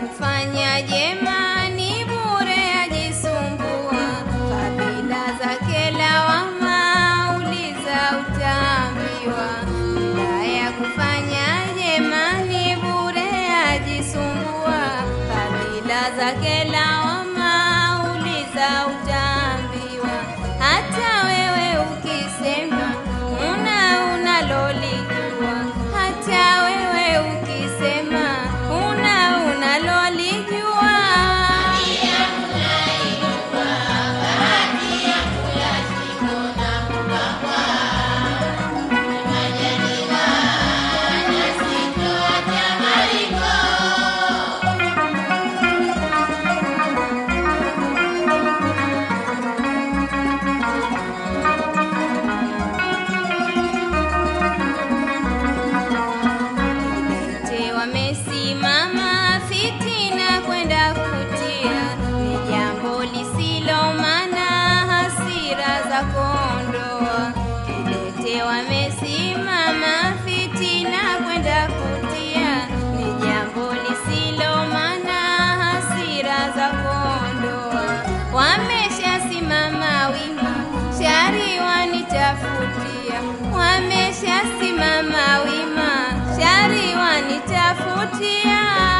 kufanya jema ni bure ajisumbua, kabila zake lawama uliza utaambiwa. Mbaya kufanya jema ni bure ajisumbua, kabila zake lawama uliza utaambiwa. Hata wewe ukisema unalolijua, hata wewe ukisema unalolijua, wamesimama fitina kwenda kutia, ni jambo lisilo maana hasira za kuondoa. Kidete wamesimama fitina kwenda kutia, ni jambo lisilo maana hasira za kuondoa. Wameshasimama wima shari wanitafutia, wameshasimama wima shari wanitafutia.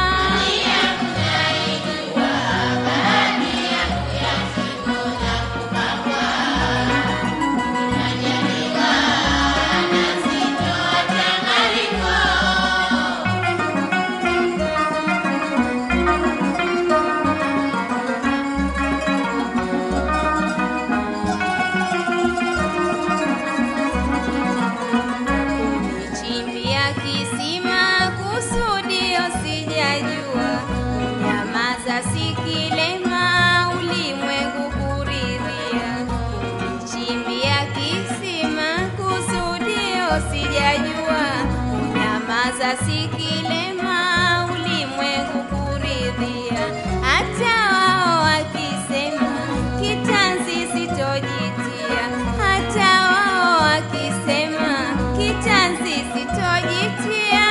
Chimbia kisima kusudio sijajua, nyamaza sikilema ulimwengu kuridhia. Chimbia kisima kusudio sijajua, nyamaza sikilema ulimwengu kuridhia. Hata wao wakisema kitanzi sitojitia, hata wao wakisema kitanzi sitojitia.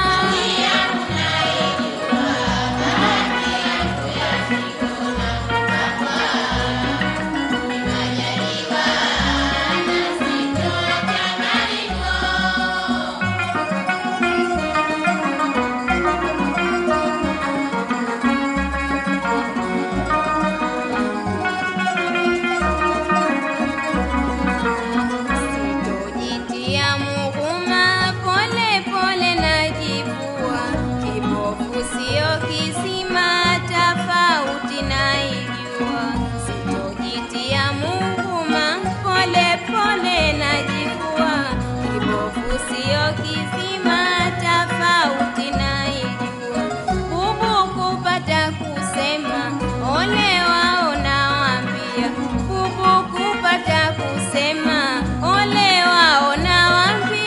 Sitojitia muhuma, pole pole najivua, kibofu sio kisima, tofauti naijua. Sitojitia muhuma, pole pole najivua, kibofu sio kisima, tofauti naijua. Bubu kupata kusema ole wao nawaambia, bubu kupata kusema ole wao nawaambia.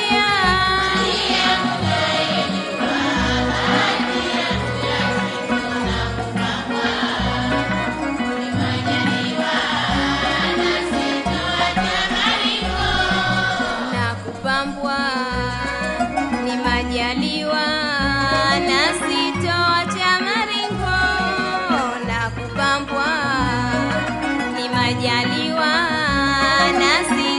Na kupambwa ni majaliwa na sitoacha maringo, na kupambwa ni majaliwa na